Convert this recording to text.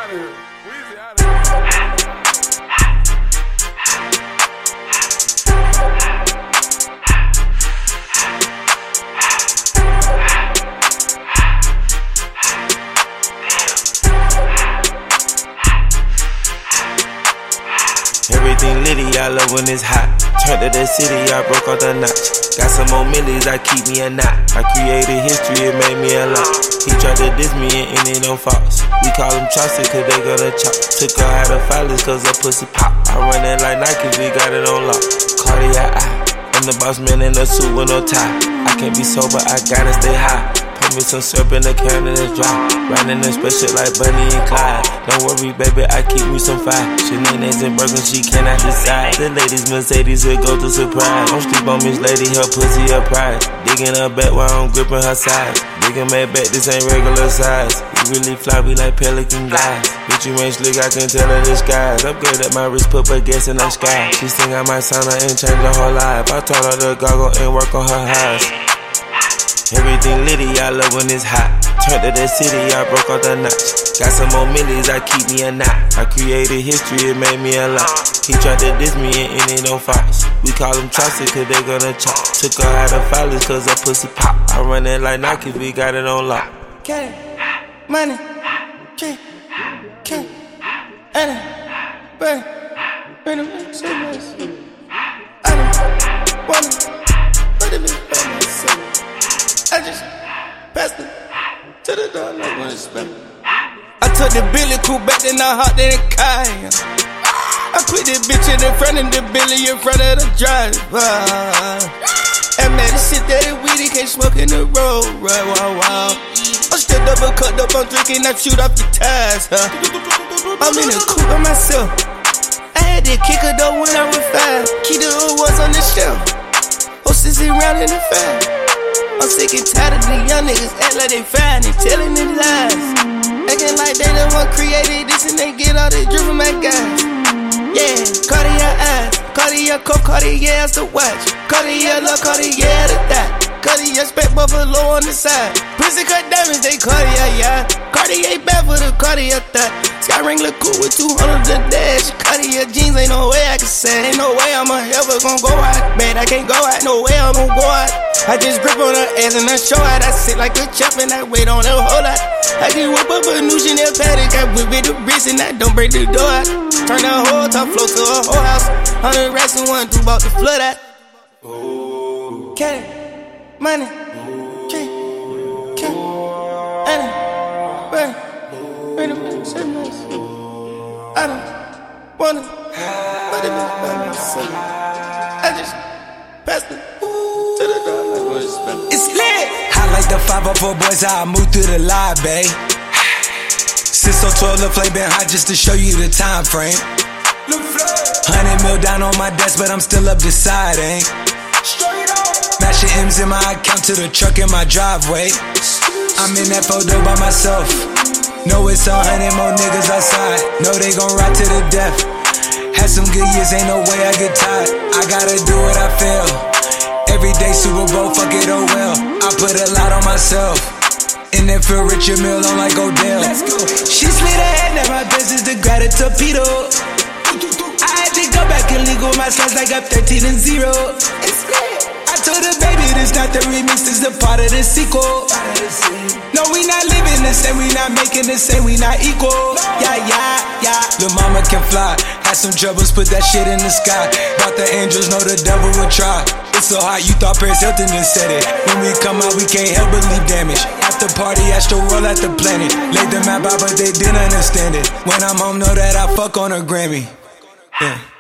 out of here. Weezy out of here. Everything litty, I love when it's hot. Turned to the city, I broke off the notch. Got some more millies, I keep me a knot. I created history, it made me a lot. He tried to diss me and ended on Fox. We call him Chaucer, cause they gonna chop. Took her out of filers, cause her pussy pop. I run it like Nike, we got it on lock. Cardiac eye, I'm the boss man in a suit with no tie. I can't be sober, I gotta stay high. Put me some syrup in the can and it's dry. Riding a special like Bunny and Clyde. Don't worry, baby, I keep me some fire. Shenanigans and burgers, she cannot decide. The ladies Mercedes, it go to surprise. Don't sleep on Miss Lady, her pussy a prize. Digging her back while I'm gripping her sides. Digging my back, this ain't regular size. You really fly, we like pelican guys. Bitch, you ain't slick, I can tell her disguise. Upgrade at my wrist, put baguettes in the sky. She think I might sign her and change her whole life. I told her to goggle and work on her eyes. Everything litty, I love when it's hot. Turned to the city, I broke off the notch. Got some more millies, I keep me a knot. I created history, it made me a lot. He tried to diss me and ended on Fox. We call him Chaucer, cause they gonna chop. Took her out of filers, cause her pussy pop. I run it like Nike, we got it on lock. Get it, money, K, Anna, burn, burn it, say my I don't want it, but it is by myself. I just passed it to the door like when it's spent. I took the Billy Cool back, then I hopped in the car. I put this bitch in front of the Billy in front of the driver. And man, this shit that is weedy, can't smoke in the road, right? Wow. I'm still double cut up, I'm drinking, I shoot off the tires. I'm in the coupe by myself. I had to kick her though when I was 5. Keep the old ones on the shelf. Hostesses around in the fire. I'm sick and tired of the young niggas act like they fine and telling them lies. Acting like they the one created this and they get all this drip from my guys. Yeah, Cartier eyes, Cartier coat, Cartier as the watch, Cartier love, Cartier the dot, Cartier spec buffalo on the side. Prison cut diamonds, they Cartier, yeah. Cartier bad for the Cartier thought. Sky ring look cool with 200 the dash. Cartier jeans, ain't no way I can say. Ain't no way I'm ever gon' go out. Man, I can't go out, no way I'm gon' go out. I just grip on her ass and I show out. I sit like a chop and I wait on her whole lot. I can whip up a new Chanel paddock. I whip it the wrist and I don't break the door out. Turn the whole top floor to a whole house. 100 racks and one through about the flood out. Cat, money, K, Anna, burn, burn it, say nice. I don't wanna, but it is by myself. I just passed it. It's lit. I like the 504 boys, how I move through the live, babe. Since so 12, the flame been hot just to show you the time frame. 100 mil down on my desk, but I'm still up the side, ain't. Mashing M's in my account to the truck in my driveway. I'm in that photo by myself. Know it's 100 more niggas outside. Know they gon' ride to the death. Had some good years, ain't no way I get tired. I gotta do what I feel. Every day Super Bowl, fuck it, oh well. I put a lot on myself. And then feel Richard Mill on like Odell. Let's go. She slid ahead, now my business to grab a torpedo. I had to go back and legal my slides like I'm 13-0. I told her, baby, this not the remix, this the part of the sequel. No, we not living the same, we not making the same, we not equal. Yeah. Lil' mama can fly. Had some troubles, put that shit in the sky. Bought the angels, know the devil would try. It's so hot, you thought Paris Hilton just said it. When we come out, we can't help but leave damage. After party, astro roll at the planet. Laid the map out, but they didn't understand it. When I'm home, know that I fuck on a Grammy. Yeah.